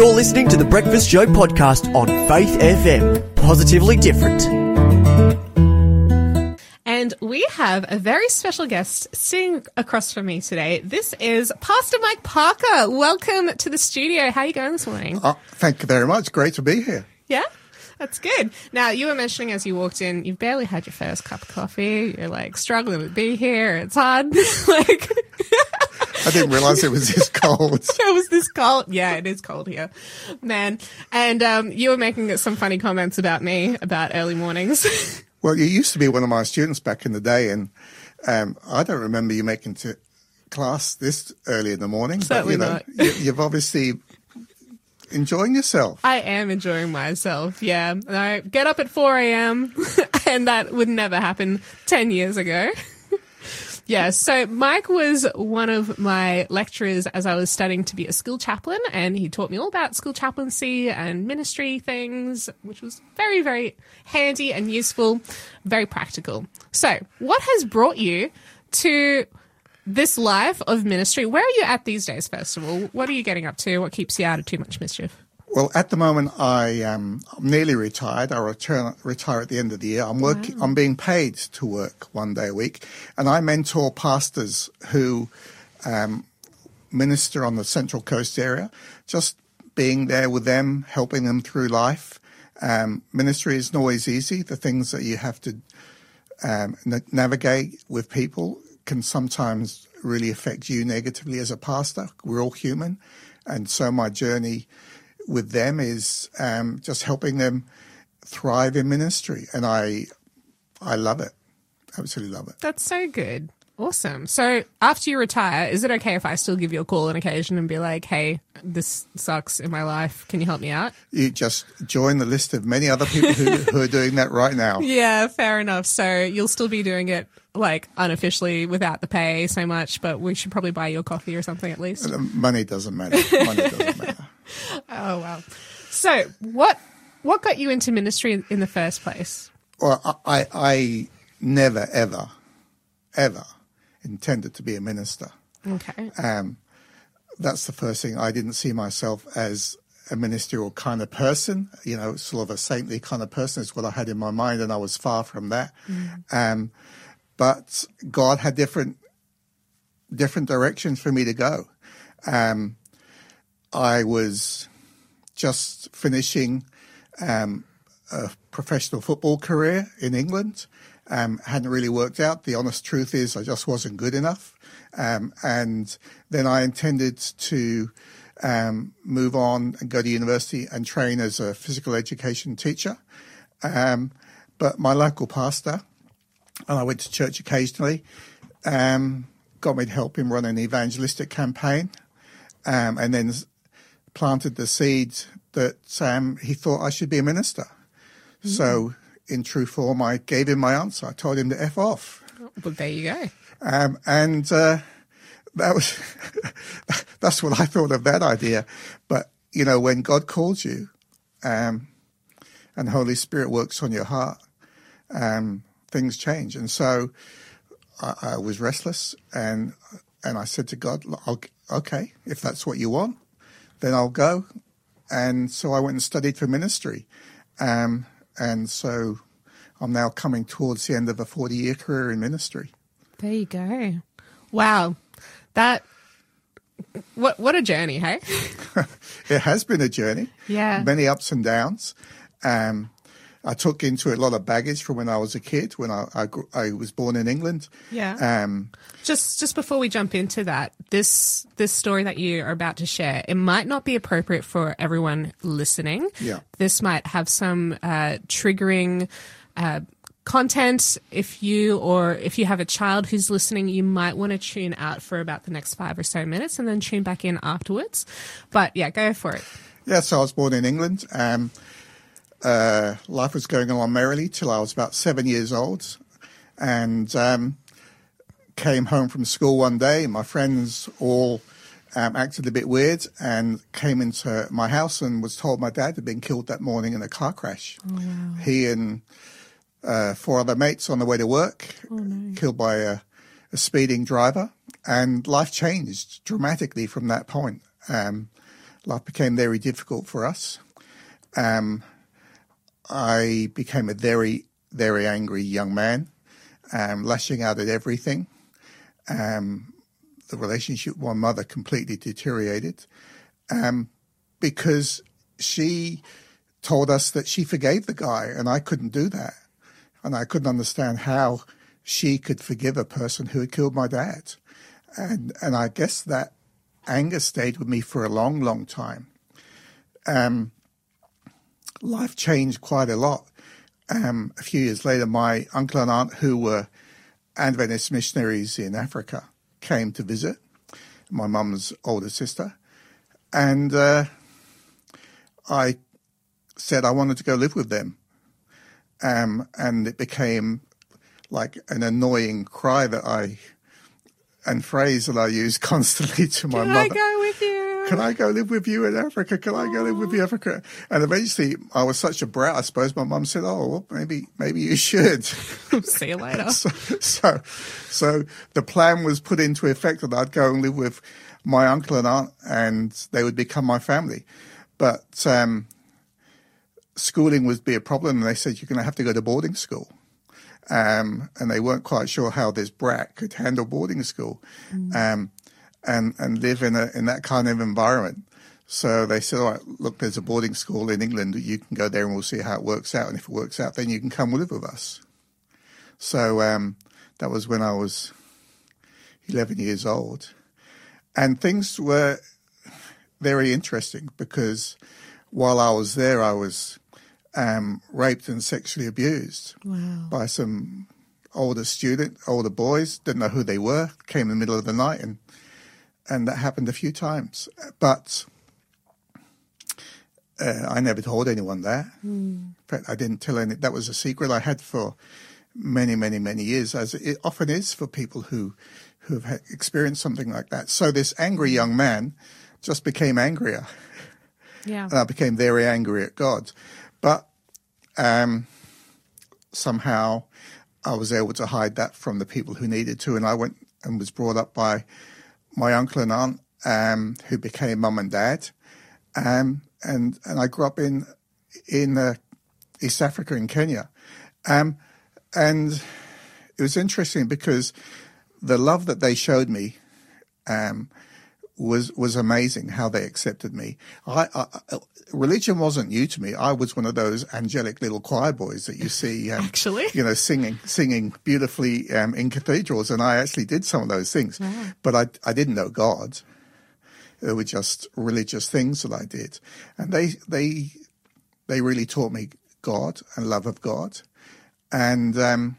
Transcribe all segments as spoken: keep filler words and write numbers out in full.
You're listening to the Breakfast Show podcast on Faith F M. Positively different. And we have a very special guest sitting across from me today. This is Pastor Mike Parker. Welcome to the studio. How are you going this morning? Oh, thank you very much. Great to be here. Yeah? That's good. Now, you were mentioning as you walked in, you've barely had your first cup of coffee. You're like struggling to be here. It's hard. like... I didn't realise it was this cold. It was this cold. Yeah, it is cold here, man. And um, you were making some funny comments about me about early mornings. Well, you used to be one of my students back in the day, and um, I don't remember you making to class this early in the morning. Certainly but, you know, not. you, you've obviously enjoying yourself. I am enjoying myself, yeah. I get up at four a.m. and that would never happen ten years ago. Yeah, so Mike was one of my lecturers as I was studying to be a school chaplain, and he taught me all about school chaplaincy and ministry things, which was very, very handy and useful, very practical. So what has brought you to this life of ministry? Where are you at these days, first of all? What are you getting up to? What keeps you out of too much mischief? Well, at the moment, I am I'm nearly retired. I return, retire at the end of the year. I'm working. Wow. I'm being paid to work one day a week, and I mentor pastors who um, minister on the Central Coast area. Just being there with them, helping them through life. Um, ministry isn't always easy. The things that you have to um, na- navigate with people can sometimes really affect you negatively as a pastor. We're all human, and so my journey with them is um, just helping them thrive in ministry. And I I love it. Absolutely love it. That's so good. Awesome. So after you retire, is it okay if I still give you a call on occasion and be like, hey, this sucks in my life. Can you help me out? You just join the list of many other people who, who are doing that right now. Yeah, fair enough. So you'll still be doing it like unofficially without the pay so much, but we should probably buy you a coffee or something at least. Money doesn't matter. Money doesn't matter. Oh, wow. So what what got you into ministry in the first place? Well, I, I never, ever, ever intended to be a minister. Okay. Um, that's the first thing. I didn't see myself as a ministerial kind of person, you know, sort of a saintly kind of person is what I had in my mind, and I was far from that. Mm. Um, but God had different different directions for me to go. Um, I was just finishing um, a professional football career in England. Um, hadn't really worked out. The honest truth is I just wasn't good enough. Um, and then I intended to um, move on and go to university and train as a physical education teacher. Um, but my local pastor, and I went to church occasionally, um, got me to help him run an evangelistic campaign, um, and then planted the seed that um, he thought I should be a minister. Mm-hmm. So in true form, I gave him my answer. I told him to F off. Well, there you go. Um, and uh, that was that's what I thought of that idea. But, you know, when God calls you um, and the Holy Spirit works on your heart, um, things change. And so I, I was restless, and and I said to God, I'll, okay, if that's what you want, then I'll go. And so I went and studied for ministry. Um, and so I'm now coming towards the end of a forty-year career in ministry. There you go. Wow. That, what what a journey, hey? It has been a journey. Yeah. Many ups and downs. Um, I took into it a lot of baggage from when I was a kid, when I I, grew, I was born in England. Yeah. Um, just just before we jump into that, this this story that you are about to share, it might not be appropriate for everyone listening. Yeah. This might have some uh, triggering uh, content. If you or if you have a child who's listening, you might want to tune out for about the next five or so minutes and then tune back in afterwards. But yeah, go for it. Yeah, so I was born in England. Um, uh, life was going along merrily till I was about seven years old, and um, came home from school one day. My friends all um, acted a bit weird and came into my house and was told my dad had been killed that morning in a car crash. Oh, wow. He and uh, four other mates on the way to work, oh, no. killed by a, a speeding driver, and life changed dramatically from that point. Um, life became very difficult for us. Um, I became a very, very angry young man, um, lashing out at everything. Um, the relationship with my mother completely deteriorated um, because she told us that she forgave the guy, and I couldn't do that. And I couldn't understand how she could forgive a person who had killed my dad. And and I guess that anger stayed with me for a long, long time. Um, life changed quite a lot. Um, a few years later, my uncle and aunt, who were Adventist missionaries in Africa, came to visit, my mum's older sister. And uh, I said I wanted to go live with them. Um, and it became like an annoying cry that I, and phrase that I use constantly to my Can mother. I go with you? Can I go live with you in Africa? Can I go live with you in Africa? And eventually I was such a brat, I suppose my mum said, oh, well, maybe, maybe you should. See you later. so, so, so the plan was put into effect that I'd go and live with my uncle and aunt and they would become my family. But, um, schooling would be a problem, and they said you're going to have to go to boarding school. Um, and they weren't quite sure how this brat could handle boarding school mm. um, and and live in a in that kind of environment. So they said, all right, look, there's a boarding school in England. You can go there and we'll see how it works out. And if it works out, then you can come live with us. So um, that was when I was eleven years old. And things were very interesting because while I was there, I was Um, raped and sexually abused wow. by some older student, older boys, didn't know who they were, came in the middle of the night, and and that happened a few times. But uh, I never told anyone that. Mm. In fact, I didn't tell any. That was a secret I had for many, many, many years, as it often is for people who who have experienced something like that. So this angry young man just became angrier. Yeah. And I became very angry at God. But um, somehow I was able to hide that from the people who needed to. And I went and was brought up by my uncle and aunt, um, who became mum and dad. Um, and, and I grew up in in uh, East Africa, in Kenya. Um, and it was interesting because the love that they showed me um, was was amazing, how they accepted me. I, I, religion wasn't new to me. I was one of those angelic little choir boys that you see, um, actually, you know, singing singing beautifully um, in cathedrals, and I actually did some of those things. Wow. But I I didn't know God. They were just religious things that I did, and they they they really taught me God and love of God. And um,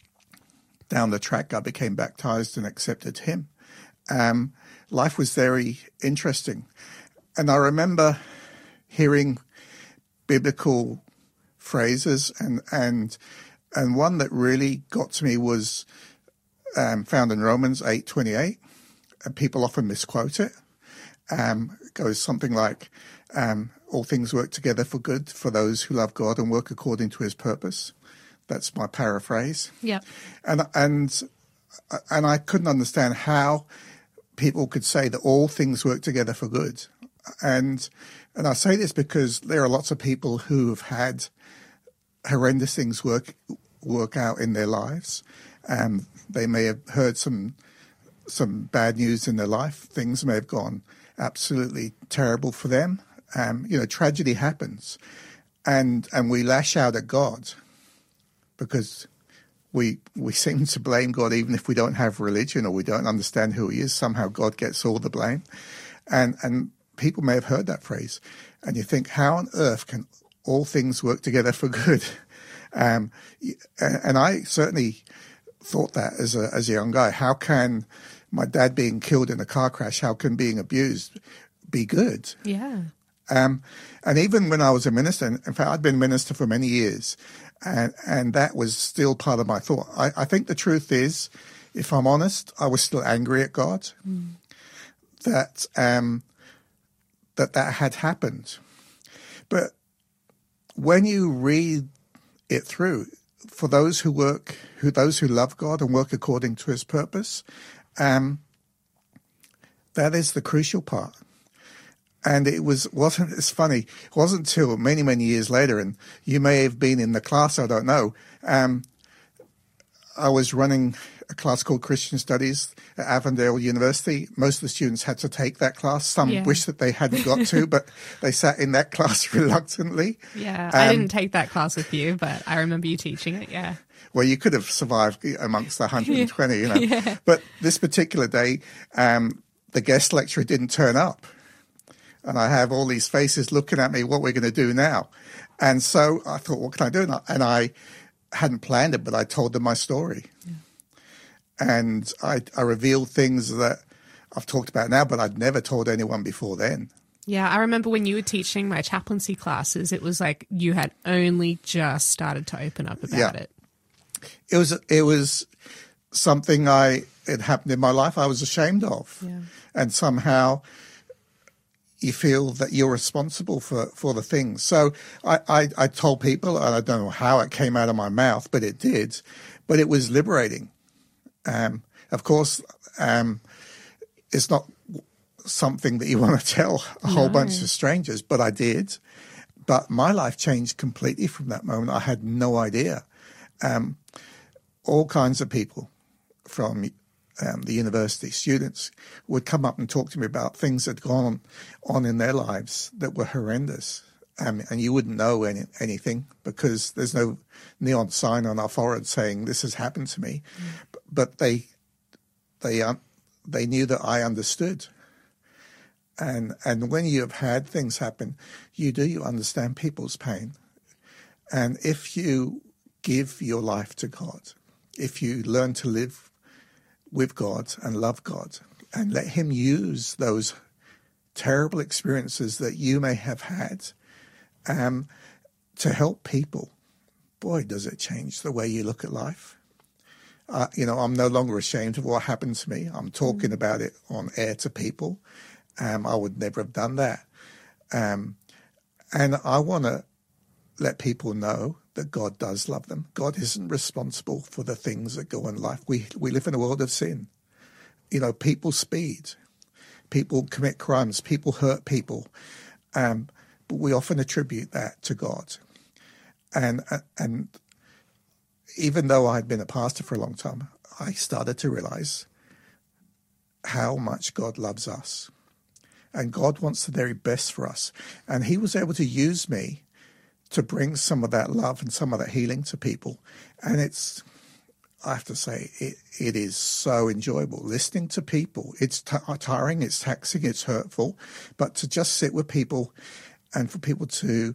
down the track, I became baptized and accepted Him. Um, life was very interesting. And I remember hearing biblical phrases, and and and one that really got to me was um, found in Romans eight twenty-eight. And people often misquote it. Um, it goes something like, um, all things work together for good for those who love God and work according to His purpose. That's my paraphrase. Yeah. And and and I couldn't understand how people could say that all things work together for good. And and I say this because there are lots of people who have had horrendous things work work out in their lives. Um, they may have heard some some bad news in their life. Things may have gone absolutely terrible for them. Um, you know, tragedy happens, and and we lash out at God because we we seem to blame God even if we don't have religion or we don't understand who He is. Somehow God gets all the blame, and and people may have heard that phrase, and you think, how on earth can all things work together for good? Um, and I certainly thought that as a as a young guy. How can my dad being killed in a car crash, how can being abused be good? Yeah. Um, and even when I was a minister, in fact, I'd been a minister for many years, and, and that was still part of my thought. I, I think the truth is, if I'm honest, I was still angry at God mm. that um, that that had happened. But when you read it through, for those who work, who those who love God and work according to His purpose, um, that is the crucial part. And it was, wasn't, it's funny, it wasn't until many, many years later, and you may have been in the class, I don't know. Um, I was running a class called Christian Studies at Avondale University. Most of the students had to take that class. Some Yeah. wish that they hadn't got to, but they sat in that class reluctantly. Yeah, Um, I didn't take that class with you, but I remember you teaching it, yeah. Well, you could have survived amongst the one hundred twenty, you know. Yeah. But this particular day, um, the guest lecturer didn't turn up. And I have all these faces looking at me, what we're going to do now. And so I thought, what can I do? And I, and I hadn't planned it, but I told them my story. Yeah. And I, I revealed things that I've talked about now, but I'd never told anyone before then. Yeah, I remember when you were teaching my chaplaincy classes, it was like you had only just started to open up about Yeah. it. It was it was something I it happened in my life I was ashamed of. Yeah. And somehow you feel that you're responsible for, for the things. So I, I, I told people, and I don't know how it came out of my mouth, but it did. But it was liberating. Um, of course, um, it's not something that you want to tell a whole No. bunch of strangers, but I did. But my life changed completely from that moment. I had no idea. Um, all kinds of people from um, the university, students, would come up and talk to me about things that had gone on in their lives that were horrendous. Um, and you wouldn't know any, anything because there's no neon sign on our forehead saying this has happened to me. Mm. But, but they they um, they knew that I understood. And and when you have had things happen, you do, you understand people's pain. And if you give your life to God, if you learn to live with God and love God and let him use those terrible experiences that you may have had um, to help people, boy, does it change the way you look at life. Uh, you know, I'm no longer ashamed of what happened to me. I'm talking mm. about it on air to people. Um, I would never have done that. Um, and I want to let people know that God does love them. God isn't responsible for the things that go in life. We we live in a world of sin. You know, people speed. People commit crimes. People hurt people. Um, but we often attribute that to God. And and even though I'd been a pastor for a long time, I started to realize how much God loves us. And God wants the very best for us. And he was able to use me to bring some of that love and some of that healing to people. And it's, I have to say, it, it is so enjoyable listening to people. It's t- tiring, it's taxing, it's hurtful, but to just sit with people and for people to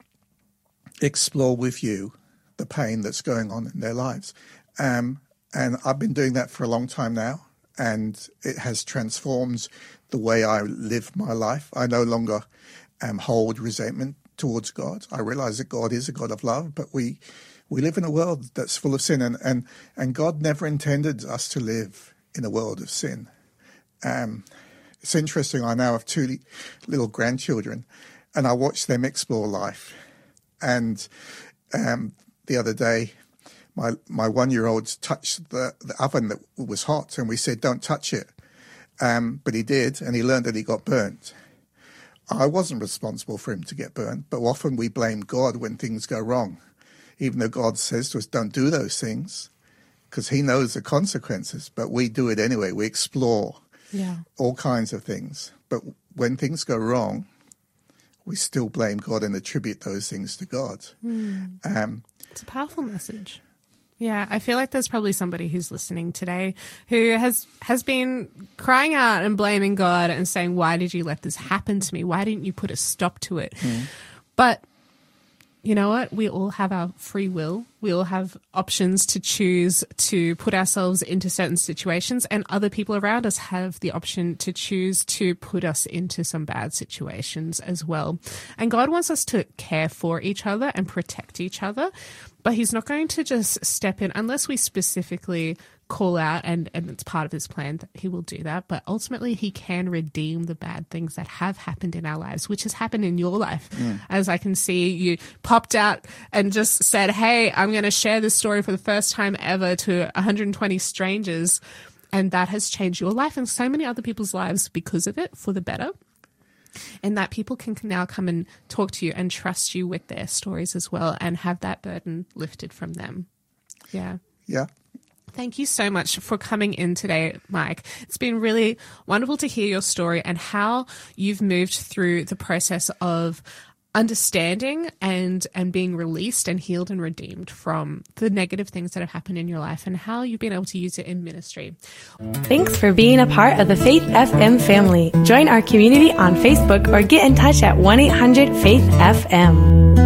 explore with you the pain that's going on in their lives. Um, and I've been doing that for a long time now, and it has transformed the way I live my life. I no longer um, hold resentment towards God. I realize that God is a God of love, but we we live in a world that's full of sin, and, and, and God never intended us to live in a world of sin. Um, it's interesting, I now have two little grandchildren, and I watch them explore life. And um, the other day, my my one-year-old touched the, the oven that was hot, and we said, don't touch it. Um, but he did, and he learned that he got burnt. I wasn't responsible for him to get burnt, but often we blame God when things go wrong, even though God says to us, don't do those things, because he knows the consequences, but we do it anyway. We explore yeah. all kinds of things. But when things go wrong, we still blame God and attribute those things to God. Mm. Um, it's a powerful message. Yeah, I feel like there's probably somebody who's listening today who has has been crying out and blaming God and saying, why did you let this happen to me? Why didn't you put a stop to it? Mm. But you know what? We all have our free will. We all have options to choose to put ourselves into certain situations, and other people around us have the option to choose to put us into some bad situations as well. And God wants us to care for each other and protect each other, but he's not going to just step in unless we specifically call out, and, and it's part of his plan that he will do that. But ultimately, he can redeem the bad things that have happened in our lives, which has happened in your life. Mm. As I can see, you popped out and just said, hey, I'm going to share this story for the first time ever to one hundred twenty strangers. And that has changed your life and so many other people's lives because of it, for the better. And that people can now come and talk to you and trust you with their stories as well and have that burden lifted from them. Yeah. Yeah. Thank you so much for coming in today, Mike. It's been really wonderful to hear your story and how you've moved through the process of understanding and and being released and healed and redeemed from the negative things that have happened in your life and how you've been able to use it in ministry. Thanks for being a part of the Faith F M family. Join our community on Facebook or get in touch at one eight hundred faith F M.